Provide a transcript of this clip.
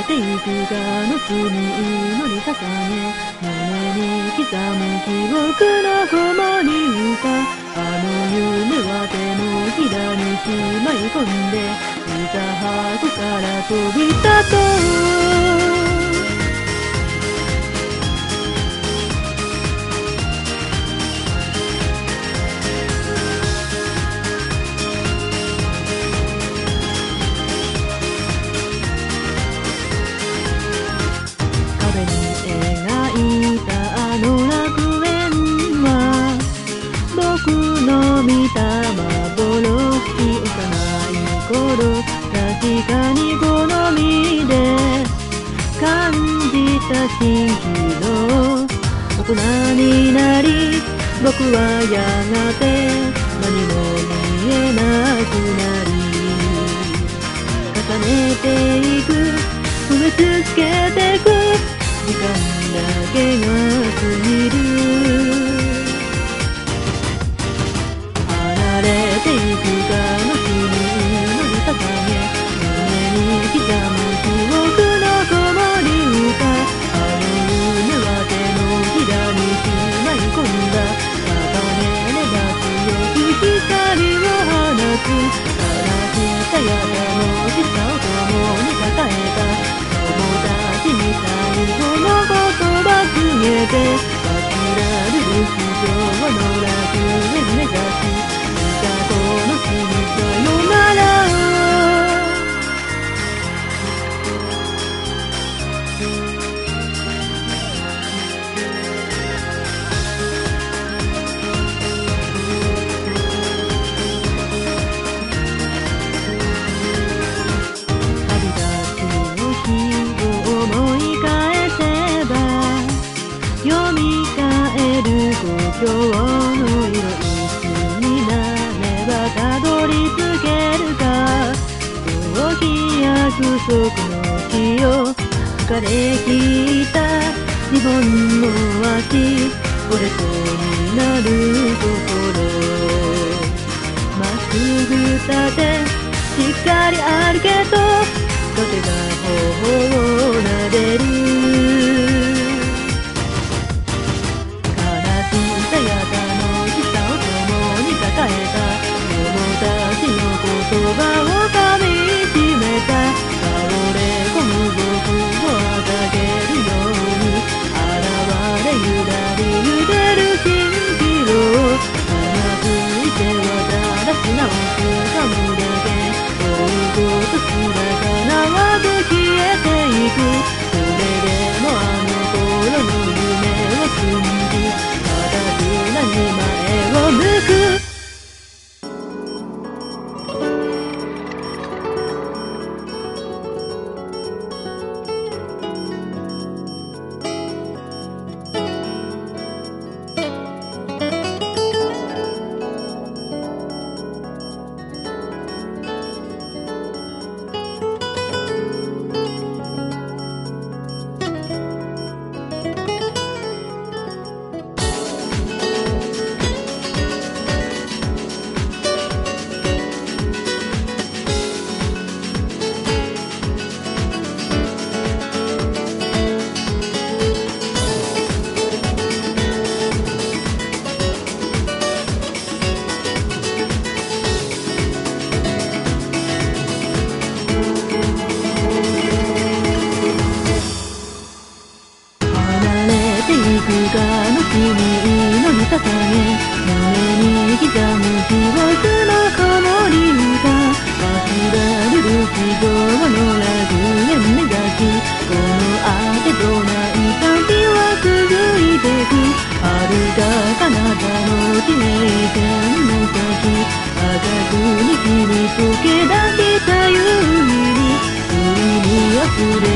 てゆくがの罪祈り捧げ胸に刻む記憶の子守歌あの夢は手のひらにしまい込んでいざ箱から飛び立とう見た幻幼い頃確かに好みで感じた蜃気楼大人になり僕はやがて何も見えなくなり重ねていく増え続けてく時間だけが過ぎる離れていくかの君のり捧げ胸に刻む記憶の子守歌あの夢は手のひらにしまい込んだ束ねれば強く光を放つ枯らした矢のしさを共に抱えた友達に最後の言葉告げて忘られる不況の楽園目指しこの日にさよなら旅立つの日を思い返せば読み返る故郷の色たどり着けるか遠き約束の日を疲れ切った日本の足折れそうになる心まっすぐ立てしっかり歩けと風が頬を撫でる悲しさや楽しさを共に抱えた友達の言葉を噛みしめた倒れ込む僕をあざげるように現れゆらりゆでる蜃気楼ついてはただ素直く噛むだけ追うことすら叶わず消えていくそれでもあの頃の夢を信じただくなに前を向く君のに捧げ胸に刻む記憶の子守歌忘られる希望の楽園目指しこのあてとない旅は続いてく遥か彼方の地平線の先赤くに君溶け出した夕日に不意に溢れ